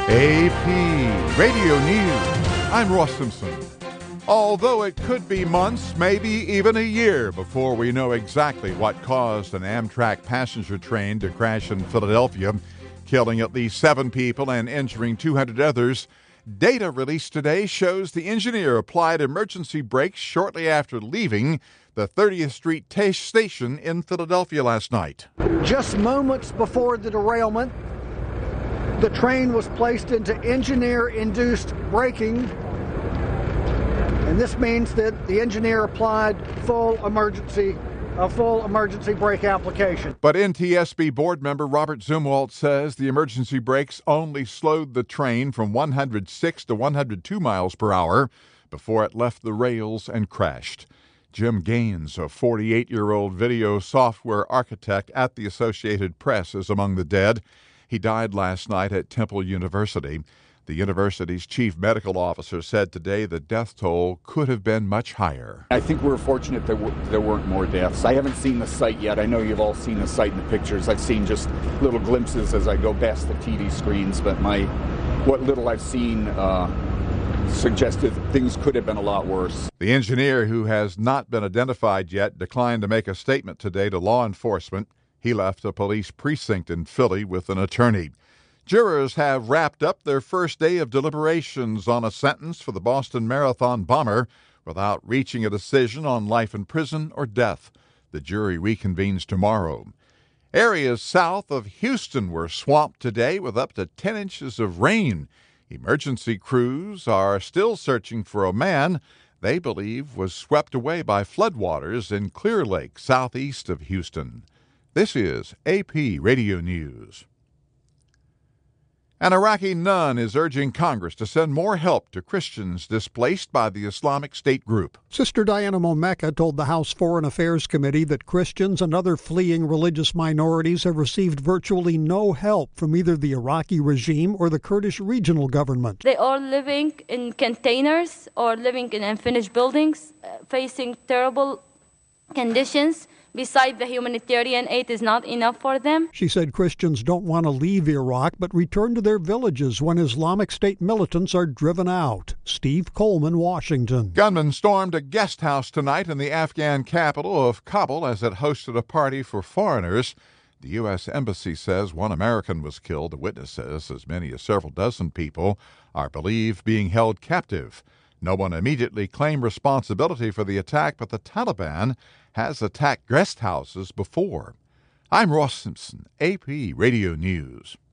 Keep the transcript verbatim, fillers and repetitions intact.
A P Radio News. I'm Ross Simpson. Although it could be months, maybe even a year before we know exactly what caused an Amtrak passenger train to crash in Philadelphia, killing at least seven people and injuring two hundred others, data released today shows the engineer applied emergency brakes shortly after leaving the thirtieth Street t- station in Philadelphia last night. Just moments before the derailment, the train was placed into engineer-induced braking, and this means that the engineer applied full emergency, a full emergency brake application. But N T S B board member Robert Zumwalt says the emergency brakes only slowed the train from one hundred six to one hundred two miles per hour before it left the rails and crashed. Jim Gaines, a forty-eight-year-old video software architect at the Associated Press, is among the dead. He died last night at Temple University. The university's chief medical officer said today the death toll could have been much higher. I think we're fortunate that w- there weren't more deaths. I haven't seen the site yet. I know you've all seen the site in the pictures. I've seen just little glimpses as I go past the T V screens, but my what little I've seen uh, suggested things could have been a lot worse. The engineer, who has not been identified yet, declined to make a statement today to law enforcement. He left a police precinct in Philly with an attorney. Jurors have wrapped up their first day of deliberations on a sentence for the Boston Marathon bomber without reaching a decision on life in prison or death. The jury reconvenes tomorrow. Areas south of Houston were swamped today with up to ten inches of rain. Emergency crews are still searching for a man they believe was swept away by floodwaters in Clear Lake, southeast of Houston. This is A P Radio News. An Iraqi nun is urging Congress to send more help to Christians displaced by the Islamic State group. Sister Diana Momeka told the House Foreign Affairs Committee that Christians and other fleeing religious minorities have received virtually no help from either the Iraqi regime or the Kurdish regional government. They are living in containers or living in unfinished buildings, uh, facing terrible conditions. Besides, the humanitarian aid is not enough for them. She said Christians don't want to leave Iraq but return to their villages when Islamic State militants are driven out. Steve Coleman, Washington. Gunmen stormed a guest house tonight in the Afghan capital of Kabul as it hosted a party for foreigners. The U S Embassy says one American was killed. The witness says as many as several dozen people are believed being held captive. No one immediately claimed responsibility for the attack, but the Taliban has attacked guest houses before. I'm Ross Simpson, A P Radio News.